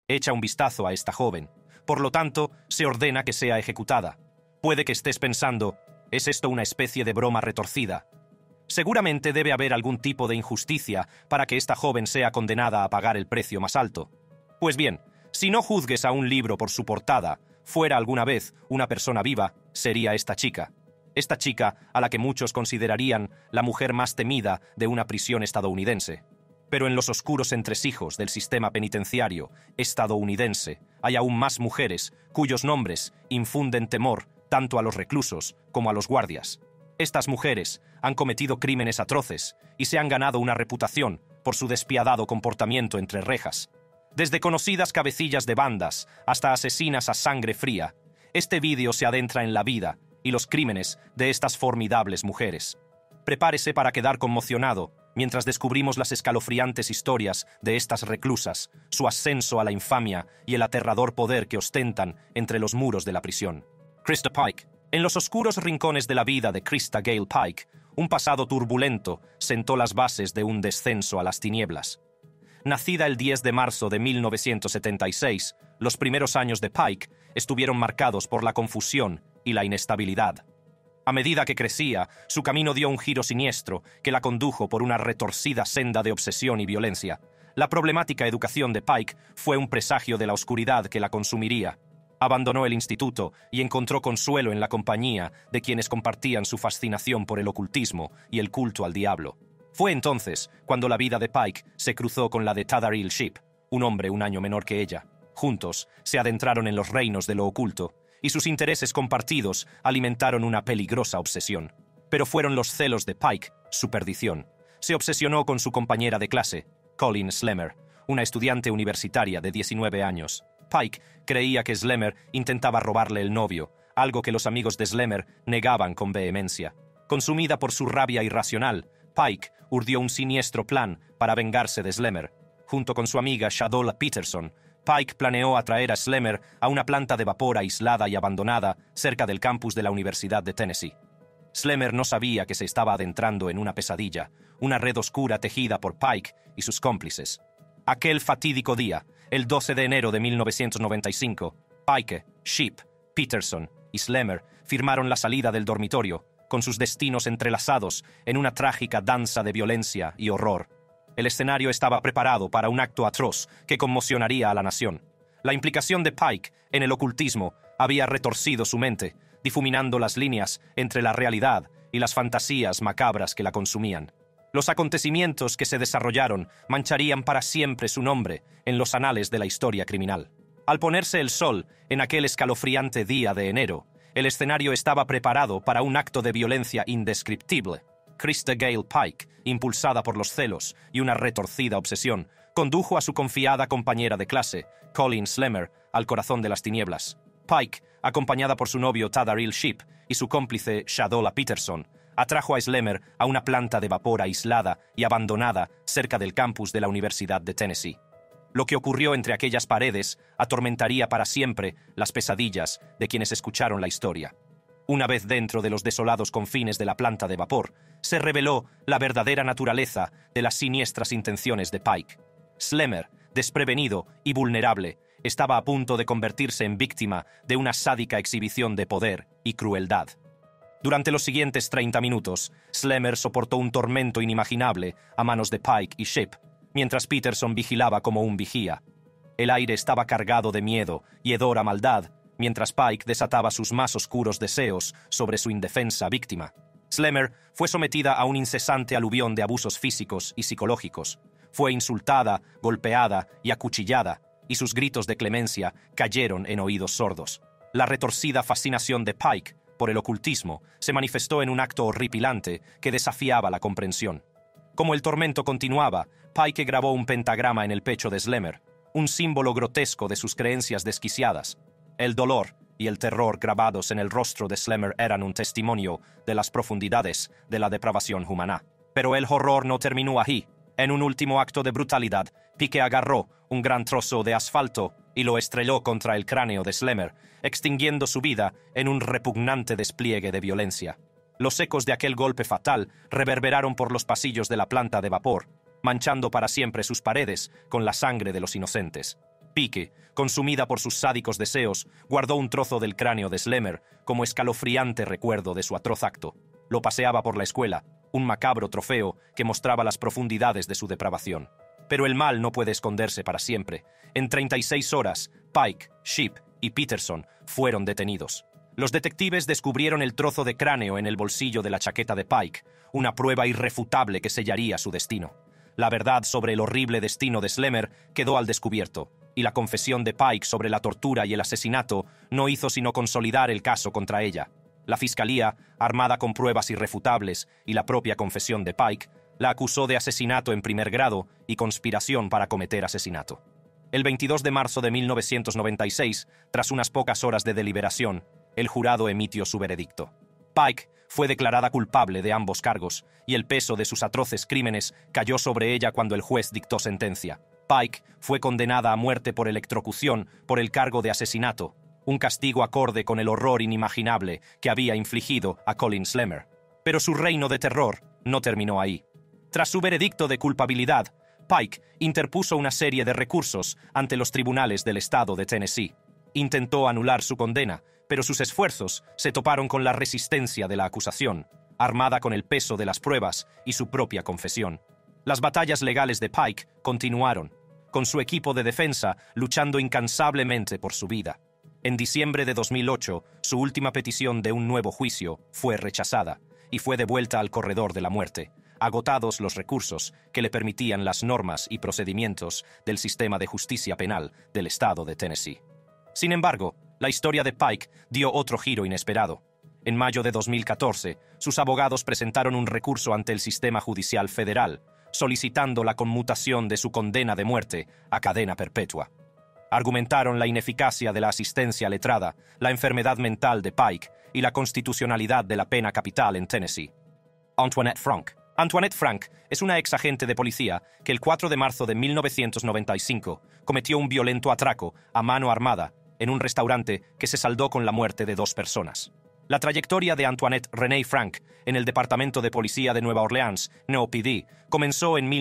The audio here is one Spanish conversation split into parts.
Echa un vistazo a esta joven. Por lo tanto, se ordena que sea ejecutada. Puede que estés pensando, ¿es esto una especie de broma retorcida? Seguramente debe haber algún tipo de injusticia para que esta joven sea condenada a pagar el precio más alto. Pues bien, si no juzgues a un libro por su portada, fuera alguna vez una persona viva, sería esta chica. Esta chica a la que muchos considerarían la mujer más temida de una prisión estadounidense. Pero en los oscuros entresijos del sistema penitenciario estadounidense hay aún más mujeres cuyos nombres infunden temor tanto a los reclusos como a los guardias. Estas mujeres han cometido crímenes atroces y se han ganado una reputación por su despiadado comportamiento entre rejas. Desde conocidas cabecillas de bandas hasta asesinas a sangre fría, este vídeo se adentra en la vida y los crímenes de estas formidables mujeres. Prepárese para quedar conmocionado mientras descubrimos las escalofriantes historias de estas reclusas, su ascenso a la infamia y el aterrador poder que ostentan entre los muros de la prisión. Krista Pike. En los oscuros rincones de la vida de Krista Gale Pike, un pasado turbulento sentó las bases de un descenso a las tinieblas. Nacida el 10 de marzo de 1976, los primeros años de Pike estuvieron marcados por la confusión y la inestabilidad. A medida que crecía, su camino dio un giro siniestro que la condujo por una retorcida senda de obsesión y violencia. La problemática educación de Pike fue un presagio de la oscuridad que la consumiría. Abandonó el instituto y encontró consuelo en la compañía de quienes compartían su fascinación por el ocultismo y el culto al diablo. Fue entonces cuando la vida de Pike se cruzó con la de Tadariel Shipp, un hombre un año menor que ella. Juntos se adentraron en los reinos de lo oculto, y sus intereses compartidos alimentaron una peligrosa obsesión. Pero fueron los celos de Pike su perdición. Se obsesionó con su compañera de clase, Colleen Slemmer, una estudiante universitaria de 19 años. Pike creía que Slemmer intentaba robarle el novio, algo que los amigos de Slemmer negaban con vehemencia. Consumida por su rabia irracional, Pike urdió un siniestro plan para vengarse de Slemmer. Junto con su amiga Shadola Peterson, Pike planeó atraer a Slemmer a una planta de vapor aislada y abandonada cerca del campus de la Universidad de Tennessee. Slemmer no sabía que se estaba adentrando en una pesadilla, una red oscura tejida por Pike y sus cómplices. Aquel fatídico día, el 12 de enero de 1995, Pike, Shipp, Peterson y Slemmer firmaron la salida del dormitorio, con sus destinos entrelazados en una trágica danza de violencia y horror. El escenario estaba preparado para un acto atroz que conmocionaría a la nación. La implicación de Pike en el ocultismo había retorcido su mente, difuminando las líneas entre la realidad y las fantasías macabras que la consumían. Los acontecimientos que se desarrollaron mancharían para siempre su nombre en los anales de la historia criminal. Al ponerse el sol en aquel escalofriante día de enero, el escenario estaba preparado para un acto de violencia indescriptible. Krista Gale Pike, impulsada por los celos y una retorcida obsesión, condujo a su confiada compañera de clase, Colleen Slemmer, al corazón de las tinieblas. Pike, acompañada por su novio Tadariel Shipp y su cómplice Shadola Peterson, atrajo a Slemmer a una planta de vapor aislada y abandonada cerca del campus de la Universidad de Tennessee. Lo que ocurrió entre aquellas paredes atormentaría para siempre las pesadillas de quienes escucharon la historia. Una vez dentro de los desolados confines de la planta de vapor, se reveló la verdadera naturaleza de las siniestras intenciones de Pike. Slemmer, desprevenido y vulnerable, estaba a punto de convertirse en víctima de una sádica exhibición de poder y crueldad. Durante los siguientes 30 minutos, Slemmer soportó un tormento inimaginable a manos de Pike y Shipp, mientras Peterson vigilaba como un vigía. El aire estaba cargado de miedo y hedor a maldad, mientras Pike desataba sus más oscuros deseos sobre su indefensa víctima. Slemmer fue sometida a un incesante aluvión de abusos físicos y psicológicos. Fue insultada, golpeada y acuchillada, y sus gritos de clemencia cayeron en oídos sordos. La retorcida fascinación de Pike por el ocultismo se manifestó en un acto horripilante que desafiaba la comprensión. Como el tormento continuaba, Pike grabó un pentagrama en el pecho de Slemmer, un símbolo grotesco de sus creencias desquiciadas. El dolor y el terror grabados en el rostro de Slemmer eran un testimonio de las profundidades de la depravación humana. Pero el horror no terminó ahí. En un último acto de brutalidad, Pike agarró un gran trozo de asfalto y lo estrelló contra el cráneo de Slemmer, extinguiendo su vida en un repugnante despliegue de violencia. Los ecos de aquel golpe fatal reverberaron por los pasillos de la planta de vapor, manchando para siempre sus paredes con la sangre de los inocentes. pique, consumida por sus sádicos deseos, guardó un trozo del cráneo de Slammer como escalofriante recuerdo de su atroz acto. Lo paseaba por la escuela, un macabro trofeo que mostraba las profundidades de su depravación. Pero el mal no puede esconderse para siempre. En 36 horas, Pike, Shipp y Peterson fueron detenidos. Los detectives descubrieron el trozo de cráneo en el bolsillo de la chaqueta de Pike, una prueba irrefutable que sellaría su destino. La verdad sobre el horrible destino de Slammer quedó al descubierto, y la confesión de Pike sobre la tortura y el asesinato no hizo sino consolidar el caso contra ella. La fiscalía, armada con pruebas irrefutables y la propia confesión de Pike, la acusó de asesinato en primer grado y conspiración para cometer asesinato. El 22 de marzo de 1996, tras unas pocas horas de deliberación, el jurado emitió su veredicto. Pike fue declarada culpable de ambos cargos, y el peso de sus atroces crímenes cayó sobre ella cuando el juez dictó sentencia. Pike fue condenada a muerte por electrocución por el cargo de asesinato, un castigo acorde con el horror inimaginable que había infligido a Colin Slammer. Pero su reino de terror no terminó ahí. Tras su veredicto de culpabilidad, Pike interpuso una serie de recursos ante los tribunales del estado de Tennessee. Intentó anular su condena, pero sus esfuerzos se toparon con la resistencia de la acusación, armada con el peso de las pruebas y su propia confesión. Las batallas legales de Pike continuaron, con su equipo de defensa luchando incansablemente por su vida. En diciembre de 2008, su última petición de un nuevo juicio fue rechazada y fue devuelta al corredor de la muerte, agotados los recursos que le permitían las normas y procedimientos del sistema de justicia penal del estado de Tennessee. Sin embargo, la historia de Pike dio otro giro inesperado. En mayo de 2014, sus abogados presentaron un recurso ante el sistema judicial federal, solicitando la conmutación de su condena de muerte a cadena perpetua. Argumentaron la ineficacia de la asistencia letrada, la enfermedad mental de Pike y la constitucionalidad de la pena capital en Tennessee. Antoinette Frank. Antoinette Frank es una ex agente de policía que el 4 de marzo de 1995 cometió un violento atraco a mano armada en un restaurante que se saldó con la muerte de 2 personas. La trayectoria de Antoinette Renee Frank en el Departamento de Policía de Nueva Orleans, NOPD, comenzó en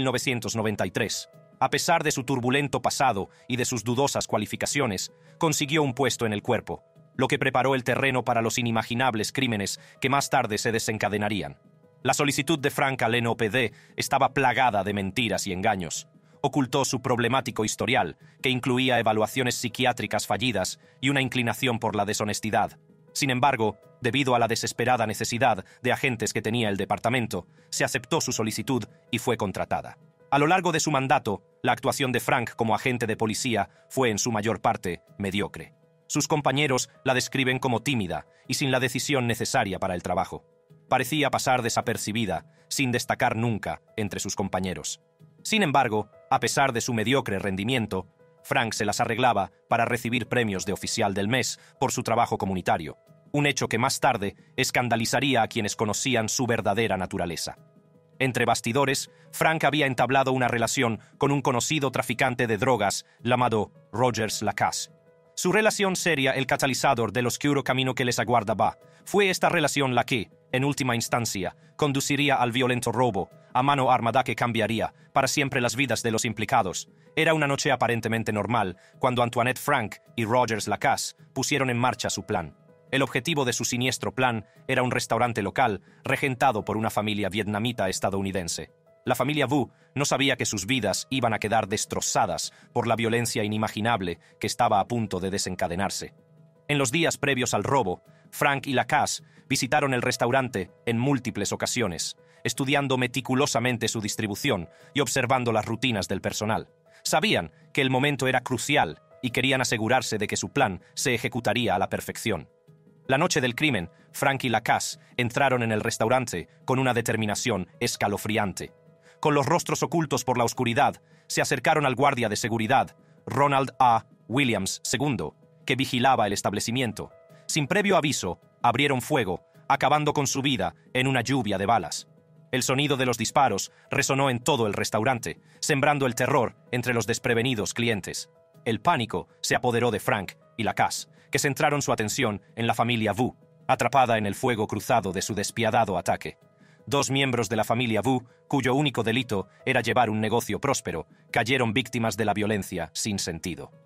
1993. A pesar de su turbulento pasado y de sus dudosas cualificaciones, consiguió un puesto en el cuerpo, lo que preparó el terreno para los inimaginables crímenes que más tarde se desencadenarían. La solicitud de Frank al NOPD estaba plagada de mentiras y engaños. Ocultó su problemático historial, que incluía evaluaciones psiquiátricas fallidas y una inclinación por la deshonestidad. Sin embargo, debido a la desesperada necesidad de agentes que tenía el departamento, se aceptó su solicitud y fue contratada. A lo largo de su mandato, la actuación de Frank como agente de policía fue en su mayor parte mediocre. Sus compañeros la describen como tímida y sin la decisión necesaria para el trabajo. Parecía pasar desapercibida, sin destacar nunca entre sus compañeros. Sin embargo, a pesar de su mediocre rendimiento, Frank se las arreglaba para recibir premios de oficial del mes por su trabajo comunitario, un hecho que más tarde escandalizaría a quienes conocían su verdadera naturaleza. Entre bastidores, Frank había entablado una relación con un conocido traficante de drogas llamado Rogers Lacasse. Su relación sería el catalizador del oscuro camino que les aguardaba. Fue esta relación la que, en última instancia, conduciría al violento robo a mano armada que cambiaría para siempre las vidas de los implicados. Era una noche aparentemente normal cuando Antoinette Frank y Rogers Lacasse pusieron en marcha su plan. El objetivo de su siniestro plan era un restaurante local regentado por una familia vietnamita estadounidense. La familia Vu no sabía que sus vidas iban a quedar destrozadas por la violencia inimaginable que estaba a punto de desencadenarse. En los días previos al robo, Frank y Lacasse visitaron el restaurante en múltiples ocasiones, estudiando meticulosamente su distribución y observando las rutinas del personal. Sabían que el momento era crucial y querían asegurarse de que su plan se ejecutaría a la perfección. La noche del crimen, Frank y Lacasse entraron en el restaurante con una determinación escalofriante. Con los rostros ocultos por la oscuridad, se acercaron al guardia de seguridad, Ronald A. Williams II, que vigilaba el establecimiento. Sin previo aviso, abrieron fuego, acabando con su vida en una lluvia de balas. El sonido de los disparos resonó en todo el restaurante, sembrando el terror entre los desprevenidos clientes. El pánico se apoderó de Frank y Lacasse, que centraron su atención en la familia Vu, atrapada en el fuego cruzado de su despiadado ataque. 2 miembros de la familia Vu, cuyo único delito era llevar un negocio próspero, cayeron víctimas de la violencia sin sentido.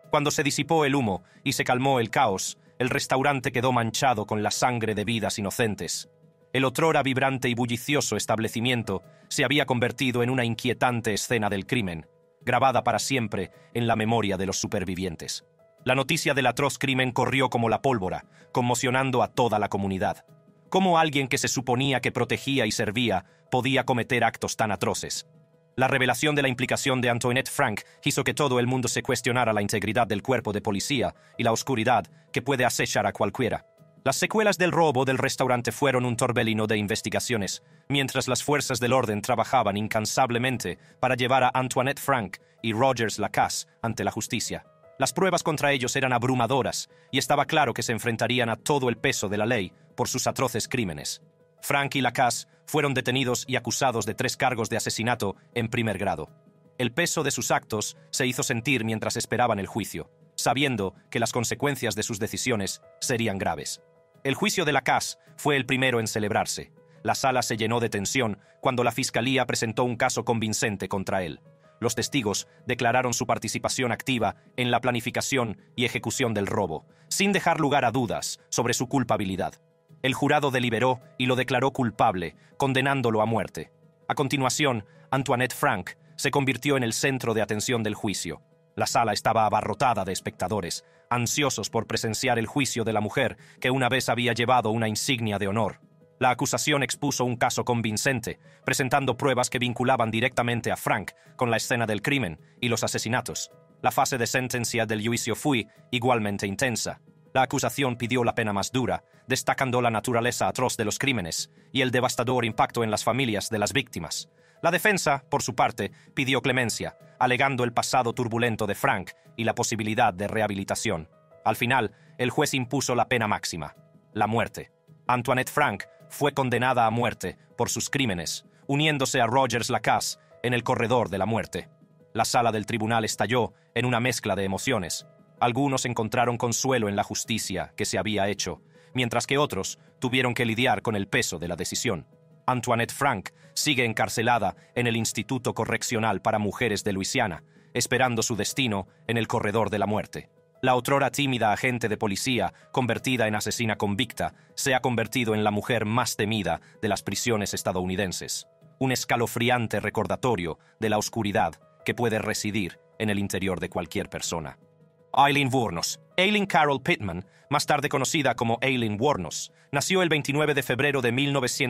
Cuando se disipó el humo y se calmó el caos, el restaurante quedó manchado con la sangre de vidas inocentes. El otrora vibrante y bullicioso establecimiento se había convertido en una inquietante escena del crimen, grabada para siempre en la memoria de los supervivientes. La noticia del atroz crimen corrió como la pólvora, conmocionando a toda la comunidad. ¿Cómo alguien que se suponía que protegía y servía podía cometer actos tan atroces? La revelación de la implicación de Antoinette Frank hizo que todo el mundo se cuestionara la integridad del cuerpo de policía y la oscuridad que puede acechar a cualquiera. Las secuelas del robo del restaurante fueron un torbellino de investigaciones, mientras las fuerzas del orden trabajaban incansablemente para llevar a Antoinette Frank y Rogers Lacasse ante la justicia. Las pruebas contra ellos eran abrumadoras y estaba claro que se enfrentarían a todo el peso de la ley por sus atroces crímenes. Frank y Lacasse fueron detenidos y acusados de 3 cargos de asesinato en primer grado. El peso de sus actos se hizo sentir mientras esperaban el juicio, sabiendo que las consecuencias de sus decisiones serían graves. El juicio de Lacasse fue el primero en celebrarse. La sala se llenó de tensión cuando la fiscalía presentó un caso convincente contra él. Los testigos declararon su participación activa en la planificación y ejecución del robo, sin dejar lugar a dudas sobre su culpabilidad. El jurado deliberó y lo declaró culpable, condenándolo a muerte. A continuación, Antoinette Frank se convirtió en el centro de atención del juicio. La sala estaba abarrotada de espectadores, ansiosos por presenciar el juicio de la mujer que una vez había llevado una insignia de honor. La acusación expuso un caso convincente, presentando pruebas que vinculaban directamente a Frank con la escena del crimen y los asesinatos. La fase de sentencia del juicio fue igualmente intensa. La acusación pidió la pena más dura, destacando la naturaleza atroz de los crímenes y el devastador impacto en las familias de las víctimas. La defensa, por su parte, pidió clemencia, alegando el pasado turbulento de Frank y la posibilidad de rehabilitación. Al final, el juez impuso la pena máxima, la muerte. Antoinette Frank fue condenada a muerte por sus crímenes, uniéndose a Rogers Lacasse en el corredor de la muerte. La sala del tribunal estalló en una mezcla de emociones. Algunos encontraron consuelo en la justicia que se había hecho, mientras que otros tuvieron que lidiar con el peso de la decisión. Antoinette Frank sigue encarcelada en el Instituto Correccional para Mujeres de Luisiana, esperando su destino en el corredor de la muerte. La otrora tímida agente de policía, convertida en asesina convicta, se ha convertido en la mujer más temida de las prisiones estadounidenses. Un escalofriante recordatorio de la oscuridad que puede residir en el interior de cualquier persona. Aileen Wuornos. Aileen Carol Pittman, más tarde conocida como Aileen Wuornos, nació el 29 de febrero de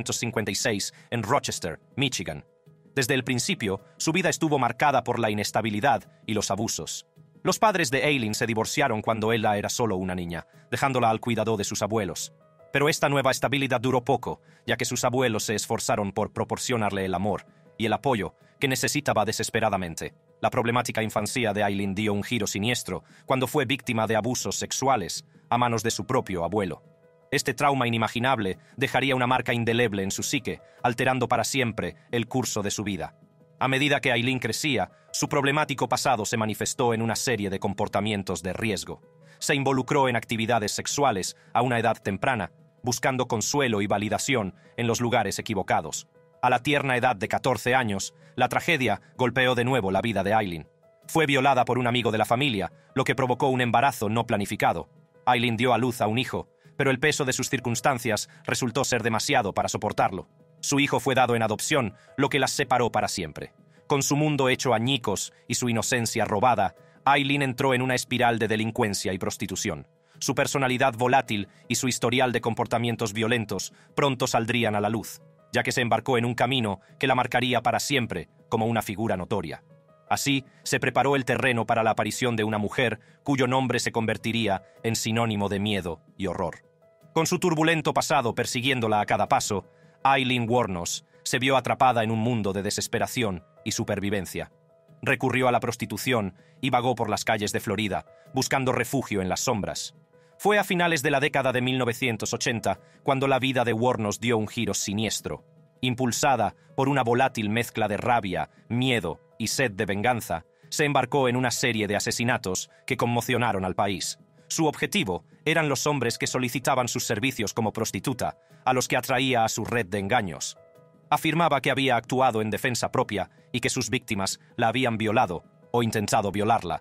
1956 en Rochester, Michigan. Desde el principio, su vida estuvo marcada por la inestabilidad y los abusos. Los padres de Aileen se divorciaron cuando ella era solo una niña, dejándola al cuidado de sus abuelos. Pero esta nueva estabilidad duró poco, ya que sus abuelos se esforzaron por proporcionarle el amor y el apoyo que necesitaba desesperadamente. La problemática infancia de Aileen dio un giro siniestro cuando fue víctima de abusos sexuales a manos de su propio abuelo. Este trauma inimaginable dejaría una marca indeleble en su psique, alterando para siempre el curso de su vida. A medida que Aileen crecía, su problemático pasado se manifestó en una serie de comportamientos de riesgo. Se involucró en actividades sexuales a una edad temprana, buscando consuelo y validación en los lugares equivocados. A la tierna edad de 14 años, la tragedia golpeó de nuevo la vida de Aileen. Fue violada por un amigo de la familia, lo que provocó un embarazo no planificado. Aileen dio a luz a un hijo, pero el peso de sus circunstancias resultó ser demasiado para soportarlo. Su hijo fue dado en adopción, lo que las separó para siempre. Con su mundo hecho añicos y su inocencia robada, Aileen entró en una espiral de delincuencia y prostitución. Su personalidad volátil y su historial de comportamientos violentos pronto saldrían a la luz, ya que se embarcó en un camino que la marcaría para siempre como una figura notoria. Así, se preparó el terreno para la aparición de una mujer cuyo nombre se convertiría en sinónimo de miedo y horror. Con su turbulento pasado persiguiéndola a cada paso, Aileen Wuornos se vio atrapada en un mundo de desesperación y supervivencia. Recurrió a la prostitución y vagó por las calles de Florida, buscando refugio en las sombras. Fue a finales de la década de 1980 cuando la vida de Wuornos dio un giro siniestro. Impulsada por una volátil mezcla de rabia, miedo y sed de venganza, se embarcó en una serie de asesinatos que conmocionaron al país. Su objetivo eran los hombres que solicitaban sus servicios como prostituta, a los que atraía a su red de engaños. Afirmaba que había actuado en defensa propia y que sus víctimas la habían violado o intentado violarla.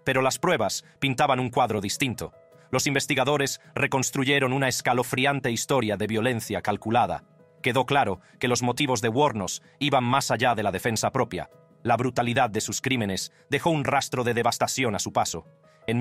Pero las pruebas pintaban un cuadro distinto. Los investigadores reconstruyeron una escalofriante historia de violencia calculada. Quedó claro que los motivos de Wuornos iban más allá de la defensa propia. La brutalidad de sus crímenes dejó un rastro de devastación a su paso. En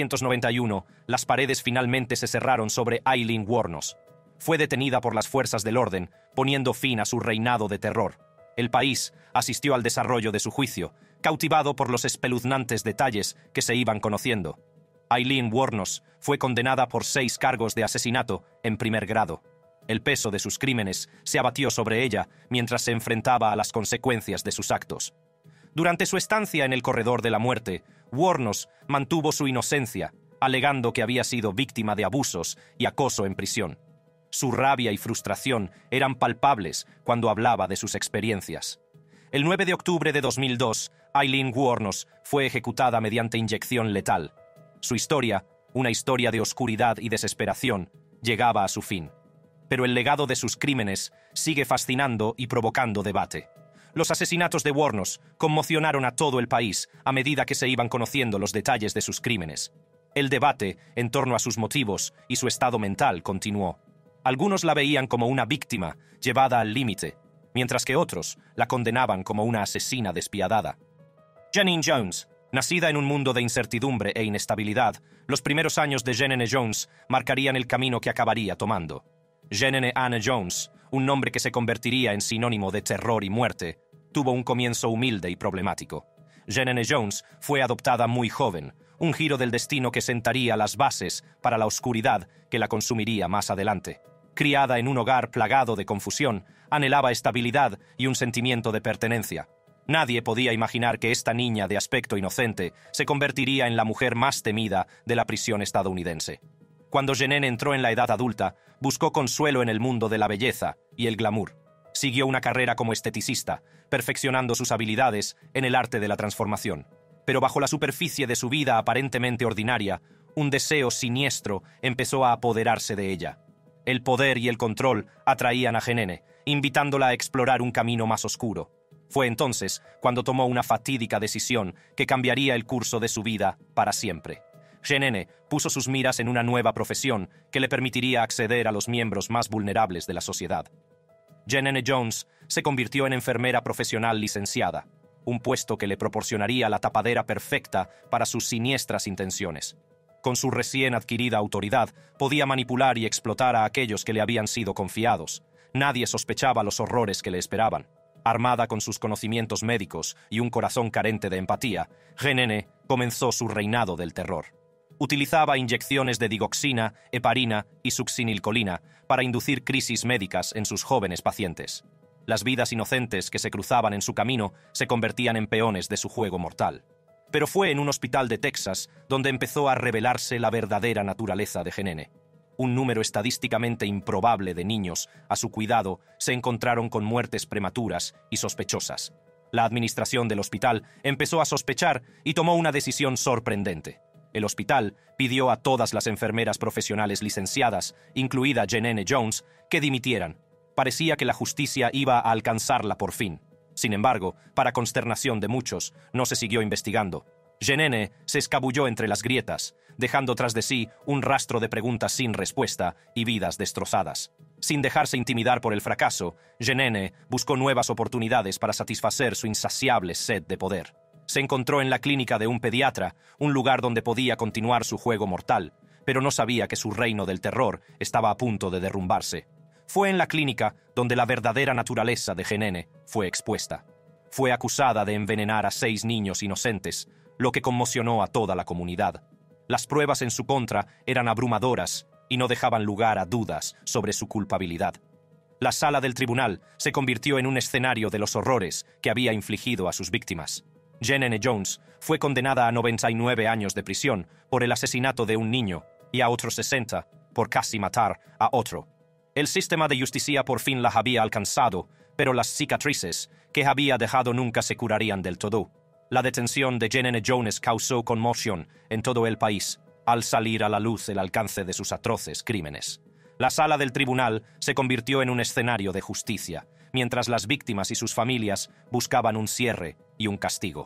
1991, las paredes finalmente se cerraron sobre Aileen Wuornos. Fue detenida por las fuerzas del orden, poniendo fin a su reinado de terror. El país asistió al desarrollo de su juicio, cautivado por los espeluznantes detalles que se iban conociendo. Aileen Wuornos fue condenada por 6 cargos de asesinato en primer grado. El peso de sus crímenes se abatió sobre ella mientras se enfrentaba a las consecuencias de sus actos. Durante su estancia en el corredor de la muerte, Wuornos mantuvo su inocencia, alegando que había sido víctima de abusos y acoso en prisión. Su rabia y frustración eran palpables cuando hablaba de sus experiencias. El 9 de octubre de 2002, Aileen Wuornos fue ejecutada mediante inyección letal. Su historia, una historia de oscuridad y desesperación, llegaba a su fin. Pero el legado de sus crímenes sigue fascinando y provocando debate. Los asesinatos de Wuornos conmocionaron a todo el país a medida que se iban conociendo los detalles de sus crímenes. El debate en torno a sus motivos y su estado mental continuó. Algunos la veían como una víctima llevada al límite, mientras que otros la condenaban como una asesina despiadada. Janine Jones, nacida en un mundo de incertidumbre e inestabilidad, los primeros años de Janine Jones marcarían el camino que acabaría tomando. Janine Anne Jones, un nombre que se convertiría en sinónimo de terror y muerte, tuvo un comienzo humilde y problemático. Janine Jones fue adoptada muy joven, un giro del destino que sentaría las bases para la oscuridad que la consumiría más adelante. Criada en un hogar plagado de confusión, anhelaba estabilidad y un sentimiento de pertenencia. Nadie podía imaginar que esta niña de aspecto inocente se convertiría en la mujer más temida de la prisión estadounidense. Cuando Janine entró en la edad adulta, buscó consuelo en el mundo de la belleza y el glamour. Siguió una carrera como esteticista, perfeccionando sus habilidades en el arte de la transformación. Pero bajo la superficie de su vida aparentemente ordinaria, un deseo siniestro empezó a apoderarse de ella. El poder y el control atraían a Janine, invitándola a explorar un camino más oscuro. Fue entonces cuando tomó una fatídica decisión que cambiaría el curso de su vida para siempre. Janine puso sus miras en una nueva profesión que le permitiría acceder a los miembros más vulnerables de la sociedad. Janine Jones se convirtió en enfermera profesional licenciada, un puesto que le proporcionaría la tapadera perfecta para sus siniestras intenciones. Con su recién adquirida autoridad, podía manipular y explotar a aquellos que le habían sido confiados. Nadie sospechaba los horrores que le esperaban. Armada con sus conocimientos médicos y un corazón carente de empatía, Janine comenzó su reinado del terror. Utilizaba inyecciones de digoxina, heparina y succinilcolina para inducir crisis médicas en sus jóvenes pacientes. Las vidas inocentes que se cruzaban en su camino se convertían en peones de su juego mortal. Pero fue en un hospital de Texas donde empezó a revelarse la verdadera naturaleza de Janine. Un número estadísticamente improbable de niños a su cuidado se encontraron con muertes prematuras y sospechosas. La administración del hospital empezó a sospechar y tomó una decisión sorprendente. El hospital pidió a todas las enfermeras profesionales licenciadas, incluida Janine Jones, que dimitieran. Parecía que la justicia iba a alcanzarla por fin. Sin embargo, para consternación de muchos, no se siguió investigando. Janine se escabulló entre las grietas, dejando tras de sí un rastro de preguntas sin respuesta y vidas destrozadas. Sin dejarse intimidar por el fracaso, Janine buscó nuevas oportunidades para satisfacer su insaciable sed de poder. Se encontró en la clínica de un pediatra, un lugar donde podía continuar su juego mortal, pero no sabía que su reino del terror estaba a punto de derrumbarse. Fue en la clínica donde la verdadera naturaleza de Janine fue expuesta. Fue acusada de envenenar a 6 niños inocentes, lo que conmocionó a toda la comunidad. Las pruebas en su contra eran abrumadoras y no dejaban lugar a dudas sobre su culpabilidad. La sala del tribunal se convirtió en un escenario de los horrores que había infligido a sus víctimas. Janine Jones fue condenada a 99 años de prisión por el asesinato de un niño y a otros 60 por casi matar a otro. El sistema de justicia por fin las había alcanzado, pero las cicatrices que había dejado nunca se curarían del todo. La detención de Janine Jones causó conmoción en todo el país, al salir a la luz el alcance de sus atroces crímenes. La sala del tribunal se convirtió en un escenario de justicia, mientras las víctimas y sus familias buscaban un cierre y un castigo.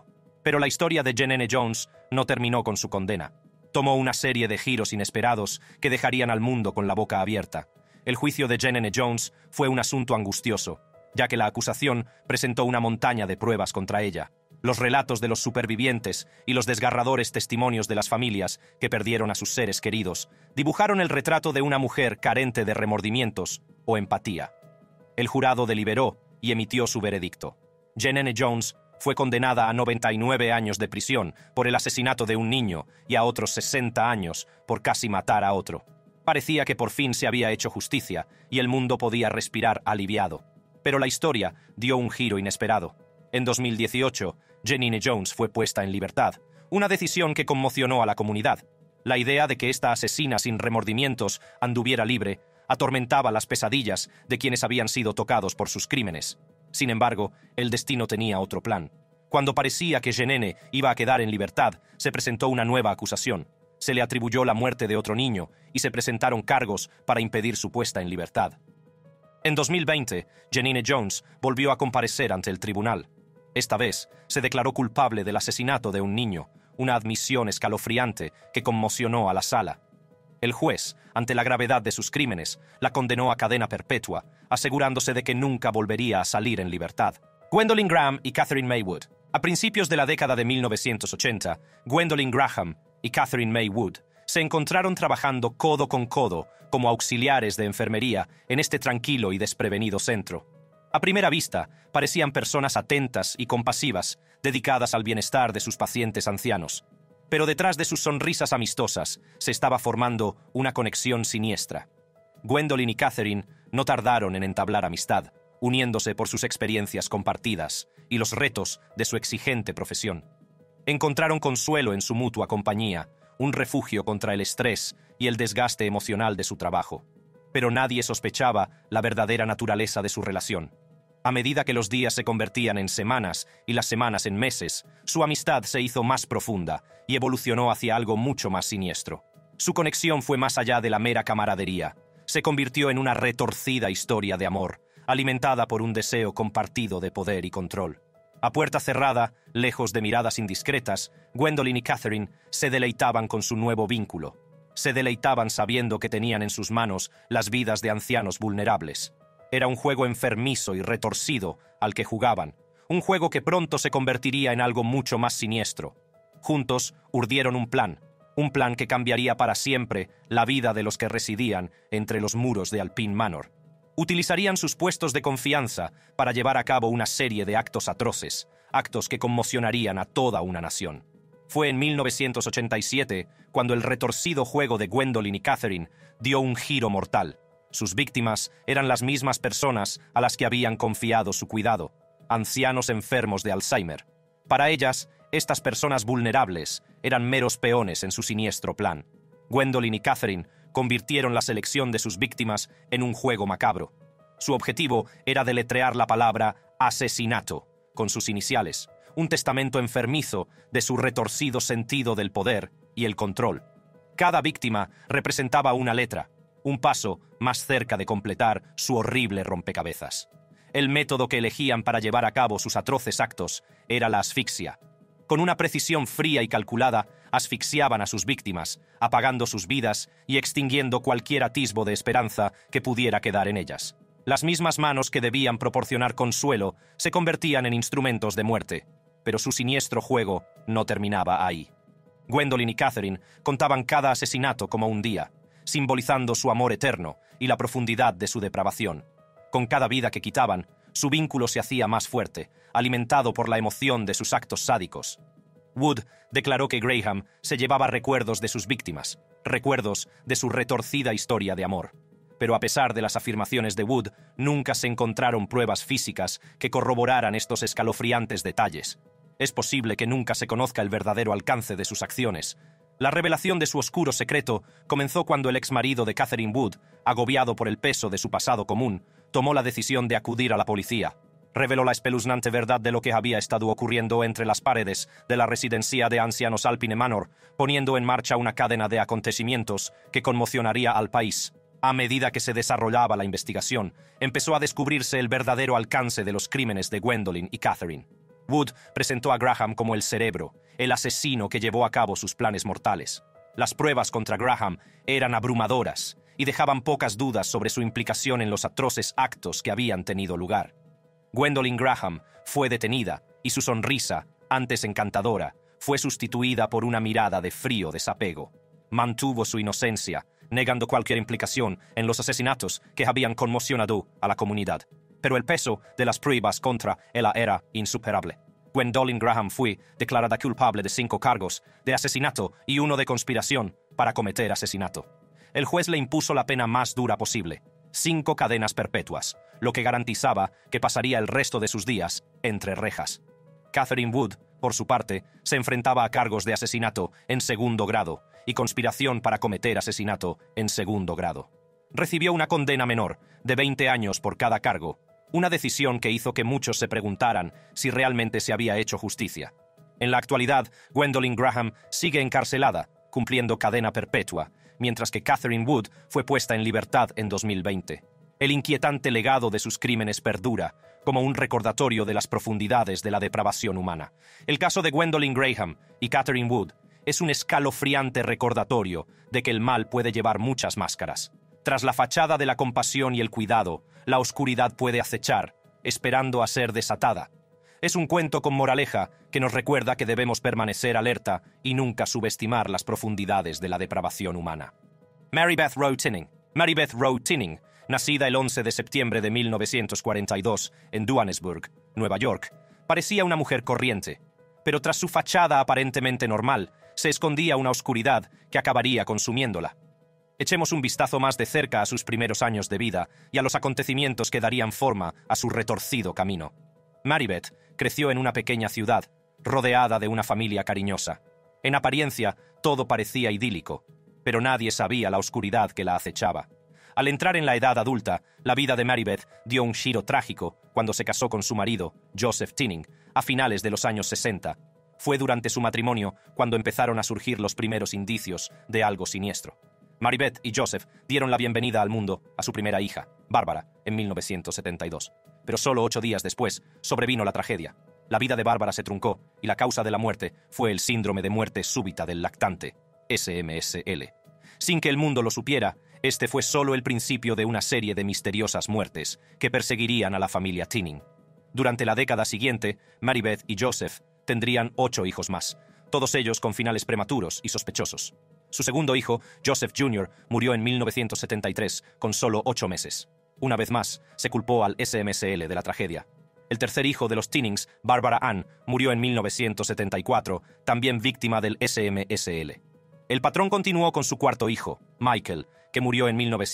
Pero la historia de Jenene Jones no terminó con su condena. Tomó una serie de giros inesperados que dejarían al mundo con la boca abierta. El juicio de Jenene Jones fue un asunto angustioso, ya que la acusación presentó una montaña de pruebas contra ella. Los relatos de los supervivientes y los desgarradores testimonios de las familias que perdieron a sus seres queridos dibujaron el retrato de una mujer carente de remordimientos o empatía. El jurado deliberó y emitió su veredicto. Jenene Jones fue condenada a 99 años de prisión por el asesinato de un niño y a otros 60 años por casi matar a otro. Parecía que por fin se había hecho justicia y el mundo podía respirar aliviado. Pero la historia dio un giro inesperado. En 2018, Jenene Jones fue puesta en libertad, una decisión que conmocionó a la comunidad. La idea de que esta asesina sin remordimientos anduviera libre atormentaba las pesadillas de quienes habían sido tocados por sus crímenes. Sin embargo, el destino tenía otro plan. Cuando parecía que Jenene iba a quedar en libertad, se presentó una nueva acusación. Se le atribuyó la muerte de otro niño y se presentaron cargos para impedir su puesta en libertad. En 2020, Jenene Jones volvió a comparecer ante el tribunal. Esta vez, se declaró culpable del asesinato de un niño, una admisión escalofriante que conmocionó a la sala. El juez, ante la gravedad de sus crímenes, la condenó a cadena perpetua, asegurándose de que nunca volvería a salir en libertad. Gwendolyn Graham y Catherine Maywood. A principios de la década de 1980, Gwendolyn Graham y Catherine Maywood se encontraron trabajando codo con codo como auxiliares de enfermería en este tranquilo y desprevenido centro. A primera vista, parecían personas atentas y compasivas, dedicadas al bienestar de sus pacientes ancianos. Pero detrás de sus sonrisas amistosas se estaba formando una conexión siniestra. Gwendolyn y Catherine no tardaron en entablar amistad, uniéndose por sus experiencias compartidas y los retos de su exigente profesión. Encontraron consuelo en su mutua compañía, un refugio contra el estrés y el desgaste emocional de su trabajo. Pero nadie sospechaba la verdadera naturaleza de su relación. A medida que los días se convertían en semanas y las semanas en meses, su amistad se hizo más profunda y evolucionó hacia algo mucho más siniestro. Su conexión fue más allá de la mera camaradería. Se convirtió en una retorcida historia de amor, alimentada por un deseo compartido de poder y control. A puerta cerrada, lejos de miradas indiscretas, Gwendolyn y Catherine se deleitaban con su nuevo vínculo. Se deleitaban sabiendo que tenían en sus manos las vidas de ancianos vulnerables. Era un juego enfermizo y retorcido al que jugaban, un juego que pronto se convertiría en algo mucho más siniestro. Juntos urdieron un plan que cambiaría para siempre la vida de los que residían entre los muros de Alpine Manor. Utilizarían sus puestos de confianza para llevar a cabo una serie de actos atroces, actos que conmocionarían a toda una nación. Fue en 1987 cuando el retorcido juego de Gwendolyn y Catherine dio un giro mortal. Sus víctimas eran las mismas personas a las que habían confiado su cuidado, ancianos enfermos de Alzheimer. Para ellas, estas personas vulnerables eran meros peones en su siniestro plan. Gwendolyn y Catherine convirtieron la selección de sus víctimas en un juego macabro. Su objetivo era deletrear la palabra asesinato, con sus iniciales, un testamento enfermizo de su retorcido sentido del poder y el control. Cada víctima representaba una letra, un paso más cerca de completar su horrible rompecabezas. El método que elegían para llevar a cabo sus atroces actos era la asfixia. Con una precisión fría y calculada, asfixiaban a sus víctimas, apagando sus vidas y extinguiendo cualquier atisbo de esperanza que pudiera quedar en ellas. Las mismas manos que debían proporcionar consuelo se convertían en instrumentos de muerte, pero su siniestro juego no terminaba ahí. Gwendolyn y Catherine contaban cada asesinato como un día, simbolizando su amor eterno y la profundidad de su depravación. Con cada vida que quitaban, su vínculo se hacía más fuerte, alimentado por la emoción de sus actos sádicos. Wood declaró que Graham se llevaba recuerdos de sus víctimas, recuerdos de su retorcida historia de amor. Pero a pesar de las afirmaciones de Wood, nunca se encontraron pruebas físicas que corroboraran estos escalofriantes detalles. Es posible que nunca se conozca el verdadero alcance de sus acciones. La revelación de su oscuro secreto comenzó cuando el exmarido de Catherine Wood, agobiado por el peso de su pasado común, tomó la decisión de acudir a la policía. Reveló la espeluznante verdad de lo que había estado ocurriendo entre las paredes de la residencia de ancianos Alpine Manor, poniendo en marcha una cadena de acontecimientos que conmocionaría al país. A medida que se desarrollaba la investigación, empezó a descubrirse el verdadero alcance de los crímenes de Gwendolyn y Catherine. Wood presentó a Graham como el cerebro, el asesino que llevó a cabo sus planes mortales. Las pruebas contra Graham eran abrumadoras y dejaban pocas dudas sobre su implicación en los atroces actos que habían tenido lugar. Gwendolyn Graham fue detenida y su sonrisa, antes encantadora, fue sustituida por una mirada de frío desapego. Mantuvo su inocencia, negando cualquier implicación en los asesinatos que habían conmocionado a la comunidad. Pero el peso de las pruebas contra ella era insuperable. Gwendolyn Graham fue declarada culpable de 5 cargos de asesinato y 1 de conspiración para cometer asesinato. El juez le impuso la pena más dura posible, 5 cadenas perpetuas, lo que garantizaba que pasaría el resto de sus días entre rejas. Catherine Wood, por su parte, se enfrentaba a cargos de asesinato en segundo grado y conspiración para cometer asesinato en segundo grado. Recibió una condena menor, de 20 años por cada cargo, una decisión que hizo que muchos se preguntaran si realmente se había hecho justicia. En la actualidad, Gwendolyn Graham sigue encarcelada, cumpliendo cadena perpetua, mientras que Catherine Wood fue puesta en libertad en 2020. El inquietante legado de sus crímenes perdura, como un recordatorio de las profundidades de la depravación humana. El caso de Gwendolyn Graham y Catherine Wood es un escalofriante recordatorio de que el mal puede llevar muchas máscaras. Tras la fachada de la compasión y el cuidado, la oscuridad puede acechar, esperando a ser desatada. Es un cuento con moraleja que nos recuerda que debemos permanecer alerta y nunca subestimar las profundidades de la depravación humana. Mary Beth Rowe Tinning. Mary Beth Rowe Tinning, nacida el 11 de septiembre de 1942 en Duanesburg, Nueva York, parecía una mujer corriente, pero tras su fachada aparentemente normal, se escondía una oscuridad que acabaría consumiéndola. Echemos un vistazo más de cerca a sus primeros años de vida y a los acontecimientos que darían forma a su retorcido camino. Mary Beth creció en una pequeña ciudad, rodeada de una familia cariñosa. En apariencia, todo parecía idílico, pero nadie sabía la oscuridad que la acechaba. Al entrar en la edad adulta, la vida de Mary Beth dio un giro trágico cuando se casó con su marido, Joseph Tinning, a finales de los años 60. Fue durante su matrimonio cuando empezaron a surgir los primeros indicios de algo siniestro. Mary Beth y Joseph dieron la bienvenida al mundo a su primera hija, Bárbara, en 1972. Pero solo 8 días después sobrevino la tragedia. La vida de Bárbara se truncó y la causa de la muerte fue el síndrome de muerte súbita del lactante, SMSL. Sin que el mundo lo supiera, este fue solo el principio de una serie de misteriosas muertes que perseguirían a la familia Tinning. Durante la década siguiente, Mary Beth y Joseph tendrían 8 hijos más, todos ellos con finales prematuros y sospechosos. Su segundo hijo, Joseph Jr., murió en 1973, con solo 8 meses. Una vez más, se culpó al SMSL de la tragedia. El tercer hijo de los Tinnings, Barbara Ann, murió en 1974, también víctima del SMSL. El patrón continuó con su cuarto hijo, Michael, que murió en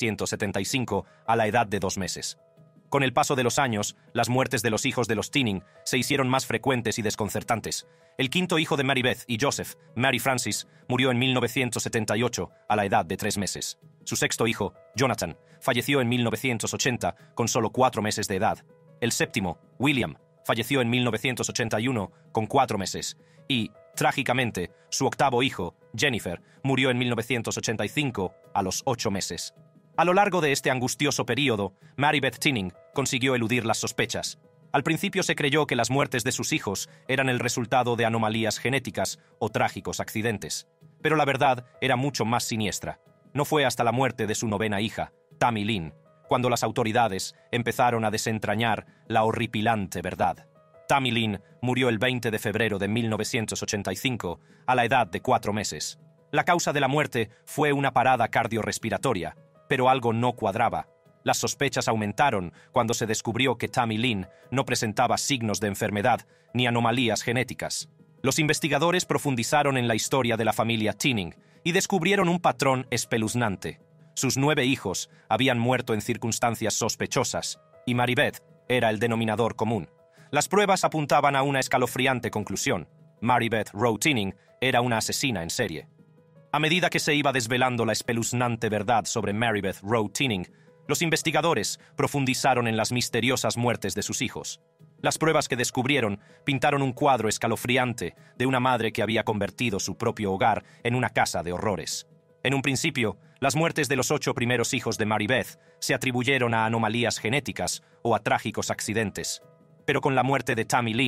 1975 a la edad de 2 meses. Con el paso de los años, las muertes de los hijos de los Tinning se hicieron más frecuentes y desconcertantes. El quinto hijo de Mary Beth y Joseph, Mary Frances, murió en 1978 a la edad de 3 meses. Su sexto hijo, Jonathan, falleció en 1980 con solo 4 meses de edad. El séptimo, William, falleció en 1981 con 4 meses. Y, trágicamente, su octavo hijo, Jennifer, murió en 1985 a los 8 meses. A lo largo de este angustioso período, Mary Beth Tinning consiguió eludir las sospechas. Al principio se creyó que las muertes de sus hijos eran el resultado de anomalías genéticas o trágicos accidentes. Pero la verdad era mucho más siniestra. No fue hasta la muerte de su 9ª hija, Tammy Lynn, cuando las autoridades empezaron a desentrañar la horripilante verdad. Tammy Lynn murió el 20 de febrero de 1985 a la edad de 4 meses. La causa de la muerte fue una parada cardiorrespiratoria, pero algo no cuadraba. Las sospechas aumentaron cuando se descubrió que Tammy Lynn no presentaba signos de enfermedad ni anomalías genéticas. Los investigadores profundizaron en la historia de la familia Tinning y descubrieron un patrón espeluznante. Sus 9 hijos habían muerto en circunstancias sospechosas, y Mary Beth era el denominador común. Las pruebas apuntaban a una escalofriante conclusión. Mary Beth Rowe Tinning era una asesina en serie. A medida que se iba desvelando la espeluznante verdad sobre Mary Beth Rowe Tinning, los investigadores profundizaron en las misteriosas muertes de sus hijos. Las pruebas que descubrieron pintaron un cuadro escalofriante de una madre que había convertido su propio hogar en una casa de horrores. En un principio, las muertes de los 8 primeros hijos de Mary Beth se atribuyeron a anomalías genéticas o a trágicos accidentes. Pero con la muerte de Tammy Lynn,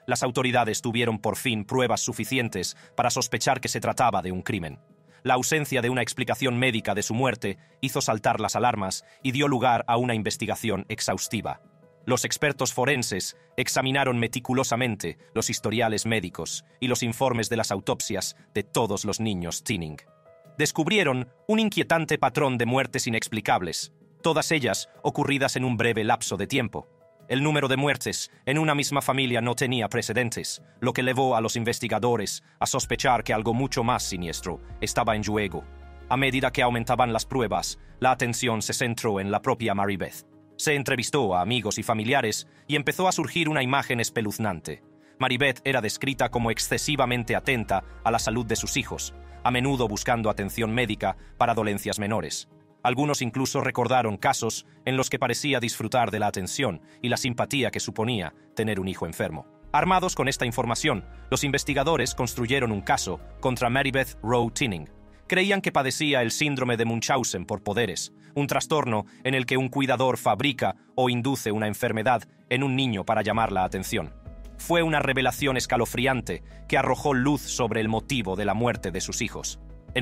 Las autoridades tuvieron por fin pruebas suficientes para sospechar que se trataba de un crimen. La ausencia de una explicación médica de su muerte hizo saltar las alarmas y dio lugar a una investigación exhaustiva. Los expertos forenses examinaron meticulosamente los historiales médicos y los informes de las autopsias de todos los niños Tinning. Descubrieron un inquietante patrón de muertes inexplicables, todas ellas ocurridas en un breve lapso de tiempo. El número de muertes en una misma familia no tenía precedentes, lo que llevó a los investigadores a sospechar que algo mucho más siniestro estaba en juego. A medida que aumentaban las pruebas, la atención se centró en la propia Mary Beth. Se entrevistó a amigos y familiares y empezó a surgir una imagen espeluznante. Mary Beth era descrita como excesivamente atenta a la salud de sus hijos, a menudo buscando atención médica para dolencias menores. Algunos incluso recordaron casos en los que parecía disfrutar de la atención y la simpatía que suponía tener un hijo enfermo. Armados con esta información, los investigadores construyeron un caso contra Mary Beth Rowe Tinning. Creían que padecía el síndrome de Munchausen por poderes, un trastorno en el que un cuidador fabrica o induce una enfermedad en un niño para llamar la atención. Fue una revelación escalofriante que arrojó luz sobre el motivo de la muerte de sus hijos. En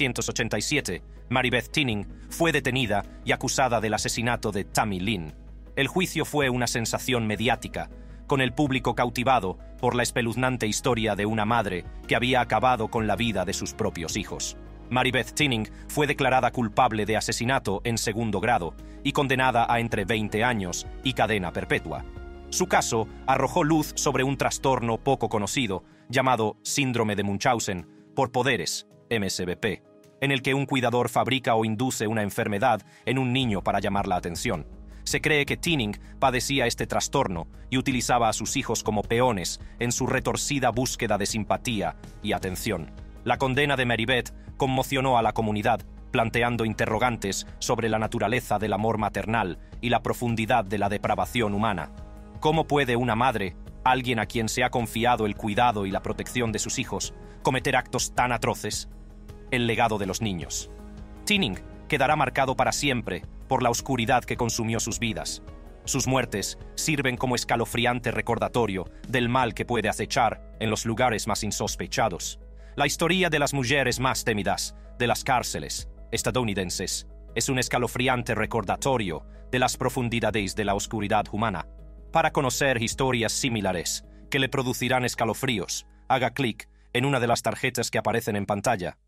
1987, Mary Beth Tinning fue detenida y acusada del asesinato de Tammy Lynn. El juicio fue una sensación mediática, con el público cautivado por la espeluznante historia de una madre que había acabado con la vida de sus propios hijos. Mary Beth Tinning fue declarada culpable de asesinato en segundo grado y condenada a entre 20 años y cadena perpetua. Su caso arrojó luz sobre un trastorno poco conocido llamado síndrome de Munchausen por poderes, MSBP, en el que un cuidador fabrica o induce una enfermedad en un niño para llamar la atención. Se cree que Tinning padecía este trastorno y utilizaba a sus hijos como peones en su retorcida búsqueda de simpatía y atención. La condena de Mary Beth conmocionó a la comunidad, planteando interrogantes sobre la naturaleza del amor maternal y la profundidad de la depravación humana. ¿Cómo puede una madre, alguien a quien se ha confiado el cuidado y la protección de sus hijos, cometer actos tan atroces? El legado de los niños. Tinning quedará marcado para siempre por la oscuridad que consumió sus vidas. Sus muertes sirven como escalofriante recordatorio del mal que puede acechar en los lugares más insospechados. La historia de las mujeres más temidas de las cárceles estadounidenses es un escalofriante recordatorio de las profundidades de la oscuridad humana. Para conocer historias similares que le producirán escalofríos, haga clic en una de las tarjetas que aparecen en pantalla.